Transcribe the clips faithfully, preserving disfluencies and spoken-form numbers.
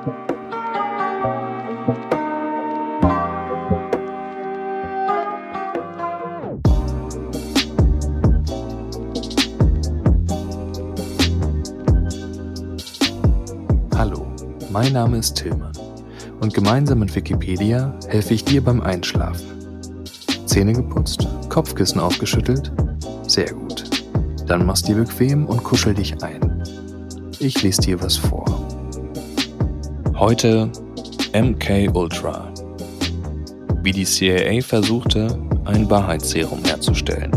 Hallo, mein Name ist Tillmann und gemeinsam mit Wikipedia helfe ich dir beim Einschlafen. Zähne geputzt? Kopfkissen aufgeschüttelt? Sehr gut. Dann mach's dir bequem und kuschel dich ein. Ich lese dir was vor. Heute M K Ultra. Wie die C I A versuchte, ein Wahrheitsserum herzustellen.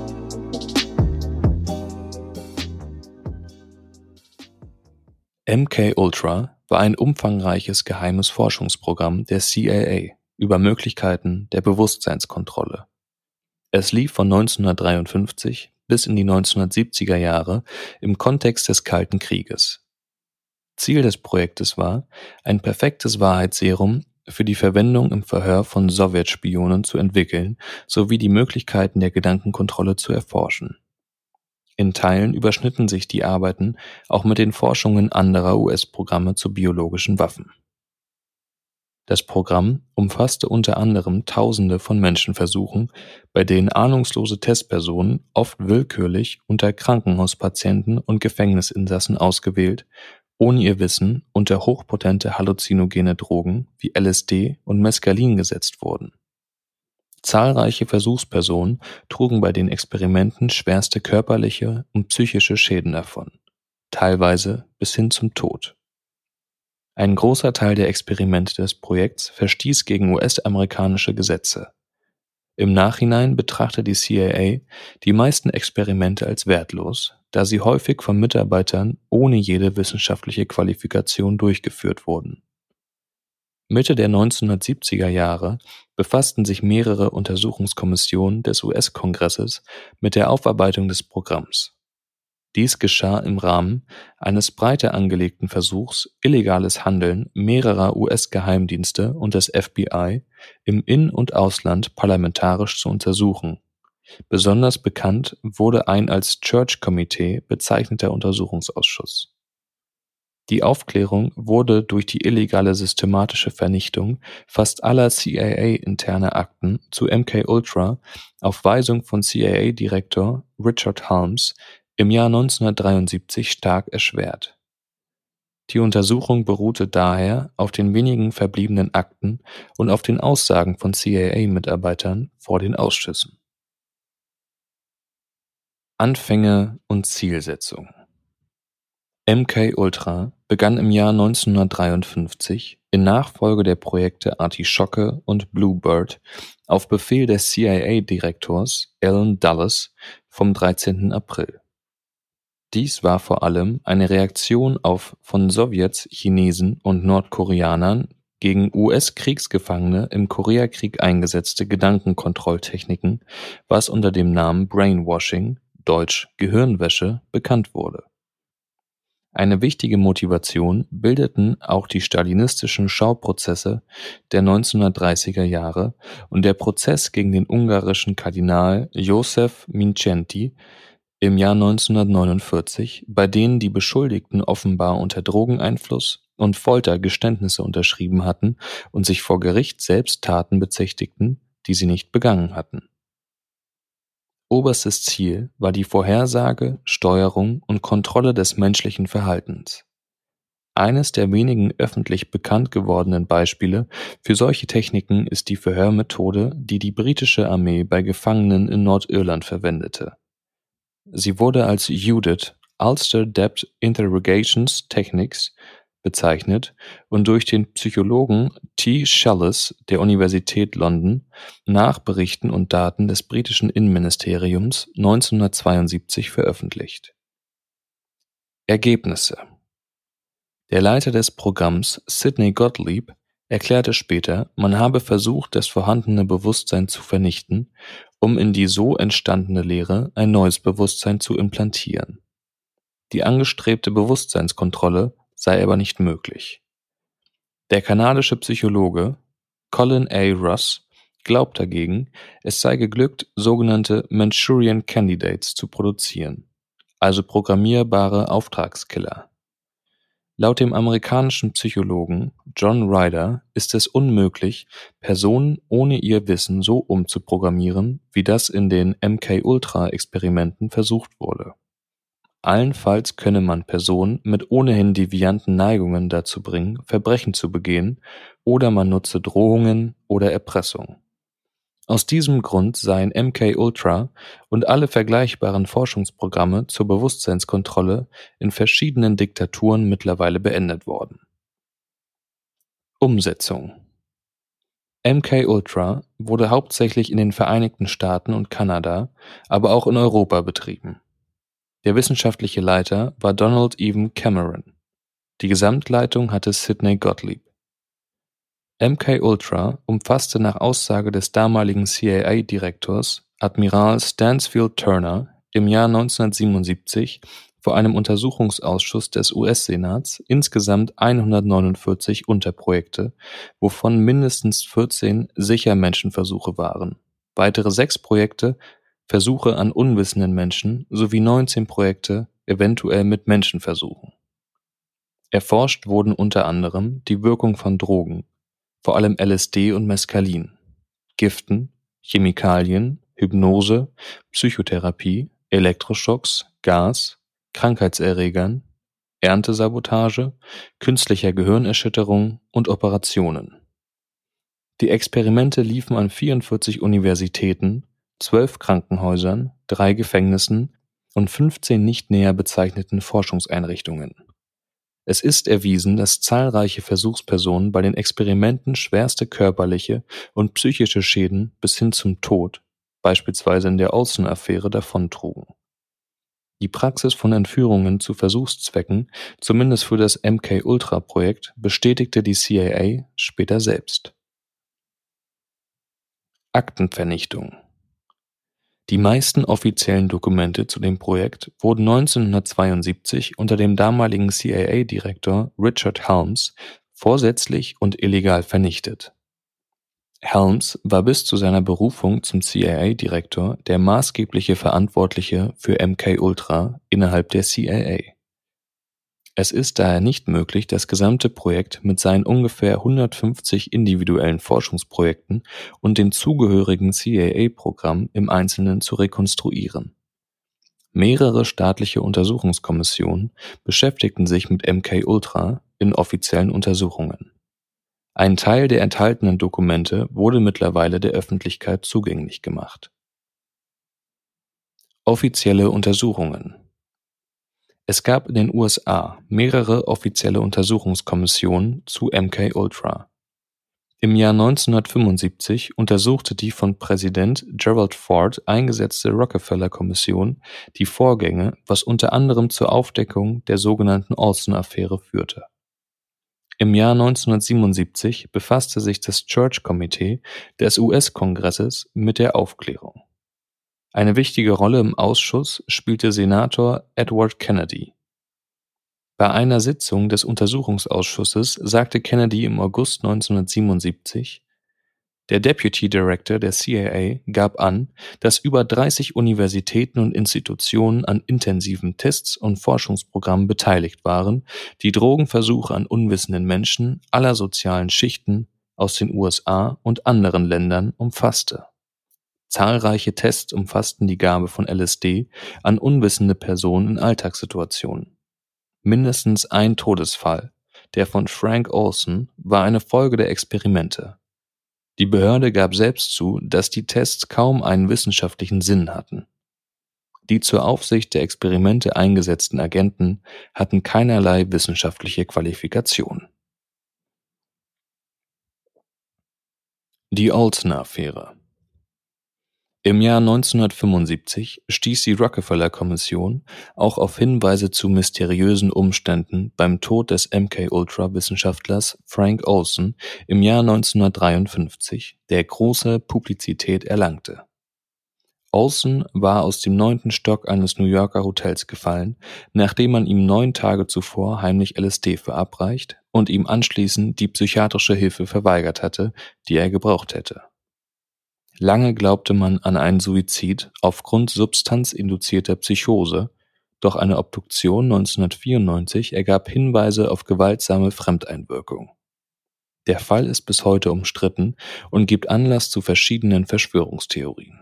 M K Ultra war ein umfangreiches geheimes Forschungsprogramm der C I A über Möglichkeiten der Bewusstseinskontrolle. Es lief von neunzehnhundertdreiundfünfzig bis in die neunzehnhundertsiebziger Jahre im Kontext des Kalten Krieges. Ziel des Projektes war, ein perfektes Wahrheitsserum für die Verwendung im Verhör von Sowjetspionen zu entwickeln sowie die Möglichkeiten der Gedankenkontrolle zu erforschen. In Teilen überschnitten sich die Arbeiten auch mit den Forschungen anderer U S-Programme zu biologischen Waffen. Das Programm umfasste unter anderem Tausende von Menschenversuchen, bei denen ahnungslose Testpersonen oft willkürlich unter Krankenhauspatienten und Gefängnisinsassen ausgewählt, ohne ihr Wissen unter hochpotente halluzinogene Drogen wie L S D und Mescalin gesetzt wurden. Zahlreiche Versuchspersonen trugen bei den Experimenten schwerste körperliche und psychische Schäden davon, teilweise bis hin zum Tod. Ein großer Teil der Experimente des Projekts verstieß gegen U S-amerikanische Gesetze. Im Nachhinein betrachtet die C I A die meisten Experimente als wertlos, da sie häufig von Mitarbeitern ohne jede wissenschaftliche Qualifikation durchgeführt wurden. Mitte der neunzehnhundertsiebziger Jahre befassten sich mehrere Untersuchungskommissionen des U S-Kongresses mit der Aufarbeitung des Programms. Dies geschah im Rahmen eines breiter angelegten Versuchs, illegales Handeln mehrerer U S-Geheimdienste und des F B I im In- und Ausland parlamentarisch zu untersuchen. Besonders bekannt wurde ein als Church Committee bezeichneter Untersuchungsausschuss. Die Aufklärung wurde durch die illegale systematische Vernichtung fast aller C I A-interner Akten zu M K Ultra auf Weisung von C I A-Direktor Richard Helms im Jahr neunzehnhundertdreiundsiebzig stark erschwert. Die Untersuchung beruhte daher auf den wenigen verbliebenen Akten und auf den Aussagen von C I A-Mitarbeitern vor den Ausschüssen. Anfänge und Zielsetzung. M K Ultra begann im Jahr neunzehnhundertdreiundfünfzig in Nachfolge der Projekte Artischocke und Bluebird auf Befehl des C I A-Direktors Allen Dulles vom dreizehnten April. Dies war vor allem eine Reaktion auf von Sowjets, Chinesen und Nordkoreanern gegen U S-Kriegsgefangene im Koreakrieg eingesetzte Gedankenkontrolltechniken, was unter dem Namen Brainwashing, deutsch Gehirnwäsche, bekannt wurde. Eine wichtige Motivation bildeten auch die stalinistischen Schauprozesse der neunzehnhundertdreißiger Jahre und der Prozess gegen den ungarischen Kardinal Józef Mindszenty im Jahr neunzehnhundertneunundvierzig, bei denen die Beschuldigten offenbar unter Drogeneinfluss und Folter Geständnisse unterschrieben hatten und sich vor Gericht selbst Taten bezichtigten, die sie nicht begangen hatten. Oberstes Ziel war die Vorhersage, Steuerung und Kontrolle des menschlichen Verhaltens. Eines der wenigen öffentlich bekannt gewordenen Beispiele für solche Techniken ist die Verhörmethode, die die britische Armee bei Gefangenen in Nordirland verwendete. Sie wurde als U D I T, Ulster Depth Interrogations Techniques, bezeichnet und durch den Psychologen T. Shallis der Universität London nach Berichten und Daten des britischen Innenministeriums neunzehnhundertzweiundsiebzig veröffentlicht. Ergebnisse. Der Leiter des Programms, Sidney Gottlieb, erklärte später, man habe versucht, das vorhandene Bewusstsein zu vernichten, um in die so entstandene Lehre ein neues Bewusstsein zu implantieren. Die angestrebte Bewusstseinskontrolle sei aber nicht möglich. Der kanadische Psychologe Colin A. Russ glaubt dagegen, es sei geglückt, sogenannte Manchurian Candidates zu produzieren, also programmierbare Auftragskiller. Laut dem amerikanischen Psychologen John Ryder ist es unmöglich, Personen ohne ihr Wissen so umzuprogrammieren, wie das in den M K-Ultra-Experimenten versucht wurde. Allenfalls könne man Personen mit ohnehin devianten Neigungen dazu bringen, Verbrechen zu begehen, oder man nutze Drohungen oder Erpressung. Aus diesem Grund seien M K-Ultra und alle vergleichbaren Forschungsprogramme zur Bewusstseinskontrolle in verschiedenen Diktaturen mittlerweile beendet worden. Umsetzung: M K-Ultra wurde hauptsächlich in den Vereinigten Staaten und Kanada, aber auch in Europa betrieben. Der wissenschaftliche Leiter war Donald Evan Cameron. Die Gesamtleitung hatte Sidney Gottlieb. M K-Ultra umfasste nach Aussage des damaligen C I A-Direktors Admiral Stansfield Turner im Jahr neunzehnhundertsiebenundsiebzig vor einem Untersuchungsausschuss des U S-Senats insgesamt hundertneunundvierzig Unterprojekte, wovon mindestens vierzehn sicher Menschenversuche waren, weitere sechs Projekte Versuche an unwissenden Menschen sowie neunzehn Projekte eventuell mit Menschenversuchen. Erforscht wurden unter anderem die Wirkung von Drogen, vor allem L S D und Mescalin, Giften, Chemikalien, Hypnose, Psychotherapie, Elektroschocks, Gas, Krankheitserregern, Erntesabotage, künstlicher Gehirnerschütterung und Operationen. Die Experimente liefen an vierundvierzig Universitäten, zwölf Krankenhäusern, drei Gefängnissen und fünfzehn nicht näher bezeichneten Forschungseinrichtungen. Es ist erwiesen, dass zahlreiche Versuchspersonen bei den Experimenten schwerste körperliche und psychische Schäden bis hin zum Tod, beispielsweise in der Olson-Affäre, davontrugen. Die Praxis von Entführungen zu Versuchszwecken, zumindest für das M K-Ultra-Projekt, bestätigte die C I A später selbst. Aktenvernichtung: Die meisten offiziellen Dokumente zu dem Projekt wurden neunzehnhundertzweiundsiebzig unter dem damaligen C I A-Direktor Richard Helms vorsätzlich und illegal vernichtet. Helms war bis zu seiner Berufung zum C I A-Direktor der maßgebliche Verantwortliche für M K-Ultra innerhalb der C I A. Es ist daher nicht möglich, das gesamte Projekt mit seinen ungefähr hundertfünfzig individuellen Forschungsprojekten und dem zugehörigen C I A-Programm im Einzelnen zu rekonstruieren. Mehrere staatliche Untersuchungskommissionen beschäftigten sich mit M K-Ultra in offiziellen Untersuchungen. Ein Teil der enthaltenen Dokumente wurde mittlerweile der Öffentlichkeit zugänglich gemacht. Offizielle Untersuchungen: Es gab in den U S A mehrere offizielle Untersuchungskommissionen zu M K-Ultra. Im Jahr neunzehnhundertfünfundsiebzig untersuchte die von Präsident Gerald Ford eingesetzte Rockefeller-Kommission die Vorgänge, was unter anderem zur Aufdeckung der sogenannten Olson-Affäre führte. Im Jahr neunzehnhundertsiebenundsiebzig befasste sich das Church-Komitee des U S-Kongresses mit der Aufklärung. Eine wichtige Rolle im Ausschuss spielte Senator Edward Kennedy. Bei einer Sitzung des Untersuchungsausschusses sagte Kennedy im August neunzehnhundertsiebenundsiebzig: Der Deputy Director der C I A gab an, dass über dreißig Universitäten und Institutionen an intensiven Tests und Forschungsprogrammen beteiligt waren, die Drogenversuche an unwissenden Menschen aller sozialen Schichten aus den U S A und anderen Ländern umfasste. Zahlreiche Tests umfassten die Gabe von L S D an unwissende Personen in Alltagssituationen. Mindestens ein Todesfall, der von Frank Olson, war eine Folge der Experimente. Die Behörde gab selbst zu, dass die Tests kaum einen wissenschaftlichen Sinn hatten. Die zur Aufsicht der Experimente eingesetzten Agenten hatten keinerlei wissenschaftliche Qualifikation. Die Olson-Affäre: Im Jahr neunzehnhundertfünfundsiebzig stieß die Rockefeller-Kommission auch auf Hinweise zu mysteriösen Umständen beim Tod des M K-Ultra-Wissenschaftlers Frank Olson im Jahr neunzehnhundertdreiundfünfzig, der große Publizität erlangte. Olson war aus dem neunten Stock eines New Yorker Hotels gefallen, nachdem man ihm neun Tage zuvor heimlich L S D verabreicht und ihm anschließend die psychiatrische Hilfe verweigert hatte, die er gebraucht hätte. Lange glaubte man an einen Suizid aufgrund substanzinduzierter Psychose, Doch eine Obduktion neunzehnhundertvierundneunzig ergab Hinweise auf gewaltsame Fremdeinwirkung. Der Fall ist bis heute umstritten und gibt Anlass zu verschiedenen Verschwörungstheorien.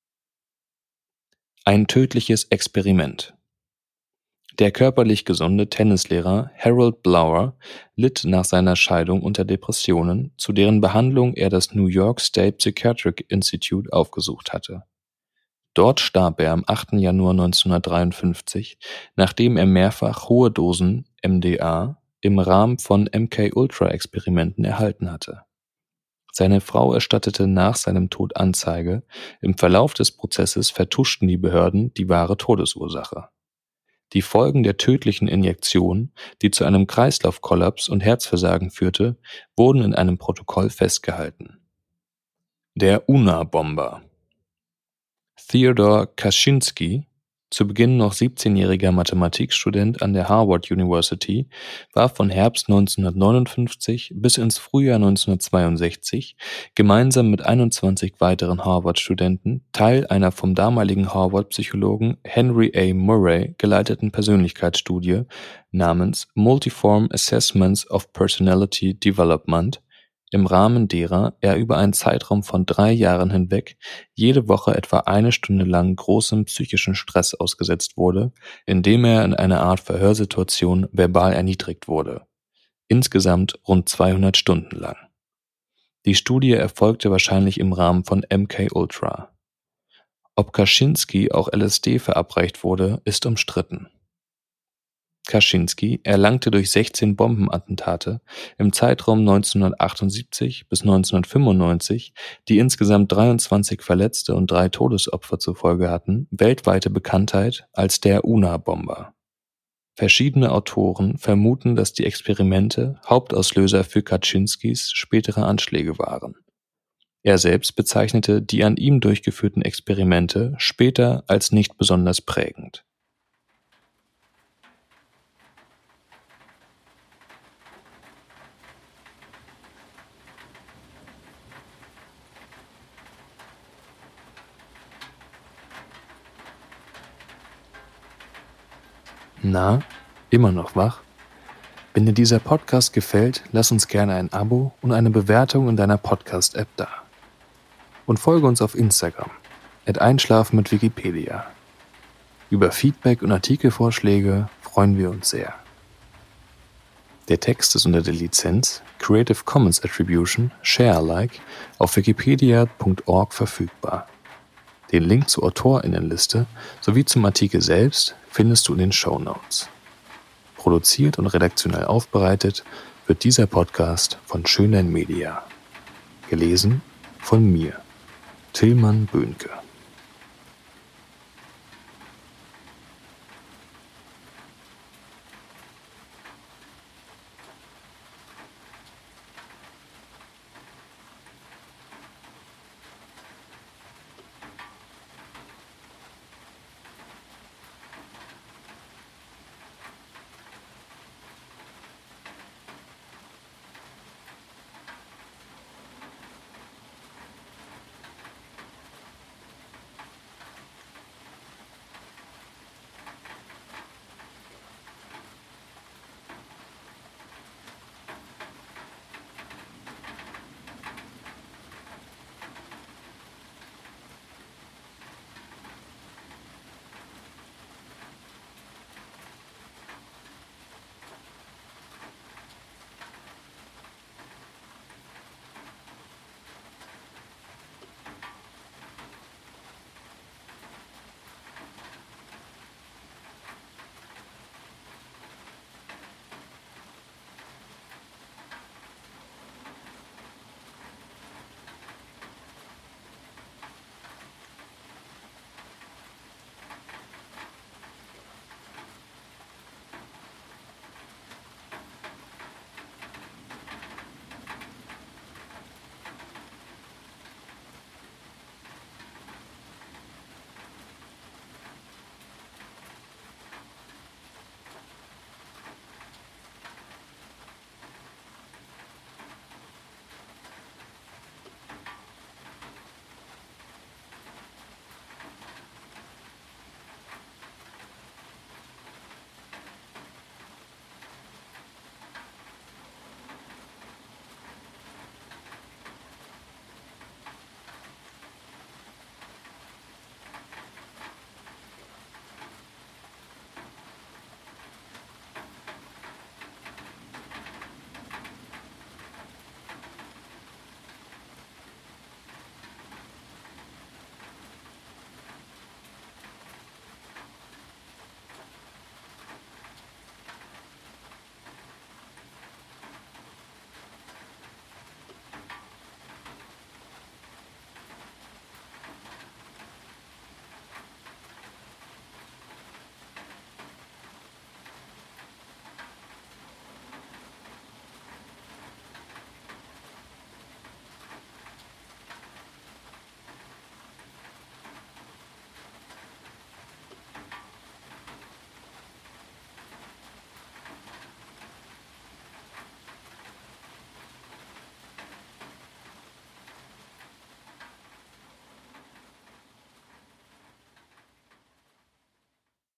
Ein tödliches Experiment. Der körperlich gesunde Tennislehrer Harold Blower litt nach seiner Scheidung unter Depressionen, zu deren Behandlung er das New York State Psychiatric Institute aufgesucht hatte. Dort starb er am achten Januar neunzehnhundertdreiundfünfzig, nachdem er mehrfach hohe Dosen M D A im Rahmen von M K-Ultra-Experimenten erhalten hatte. Seine Frau erstattete nach seinem Tod Anzeige, im Verlauf des Prozesses vertuschten die Behörden die wahre Todesursache. Die Folgen der tödlichen Injektion, die zu einem Kreislaufkollaps und Herzversagen führte, wurden in einem Protokoll festgehalten. Der Unabomber. Theodor Kaczynski, zu Beginn noch siebzehnjähriger Mathematikstudent an der Harvard University, war von Herbst neunzehnhundertneunundfünfzig bis ins Frühjahr neunzehnhundertzweiundsechzig gemeinsam mit einundzwanzig weiteren Harvard-Studenten Teil einer vom damaligen Harvard-Psychologen Henry A. Murray geleiteten Persönlichkeitsstudie namens Multiform Assessments of Personality Development, im Rahmen derer er über einen Zeitraum von drei Jahren hinweg jede Woche etwa eine Stunde lang großem psychischen Stress ausgesetzt wurde, indem er in einer Art Verhörsituation verbal erniedrigt wurde. Insgesamt rund zweihundert Stunden lang. Die Studie erfolgte wahrscheinlich im Rahmen von M K-Ultra. Ob Kaczynski auch L S D verabreicht wurde, ist umstritten. Kaczynski erlangte durch sechzehn Bombenattentate im Zeitraum neunzehnhundertachtundsiebzig bis neunzehnhundertfünfundneunzig, die insgesamt dreiundzwanzig Verletzte und drei Todesopfer zur Folge hatten, weltweite Bekanntheit als der Unabomber. Verschiedene Autoren vermuten, dass die Experimente Hauptauslöser für Kaczynskis spätere Anschläge waren. Er selbst bezeichnete die an ihm durchgeführten Experimente später als nicht besonders prägend. Na, immer noch wach? Wenn dir dieser Podcast gefällt, lass uns gerne ein Abo und eine Bewertung in deiner Podcast-App da. Und folge uns auf Instagram, at einschlafen mit Wikipedia. Über Feedback und Artikelvorschläge freuen wir uns sehr. Der Text ist unter der Lizenz Creative Commons Attribution Share Alike auf wikipedia punkt org verfügbar. Den Link zur AutorInnenliste sowie zum Artikel selbst findest du in den Shownotes. Produziert und redaktionell aufbereitet wird dieser Podcast von Schönlein Media. Gelesen von mir, Tillmann Böhnke.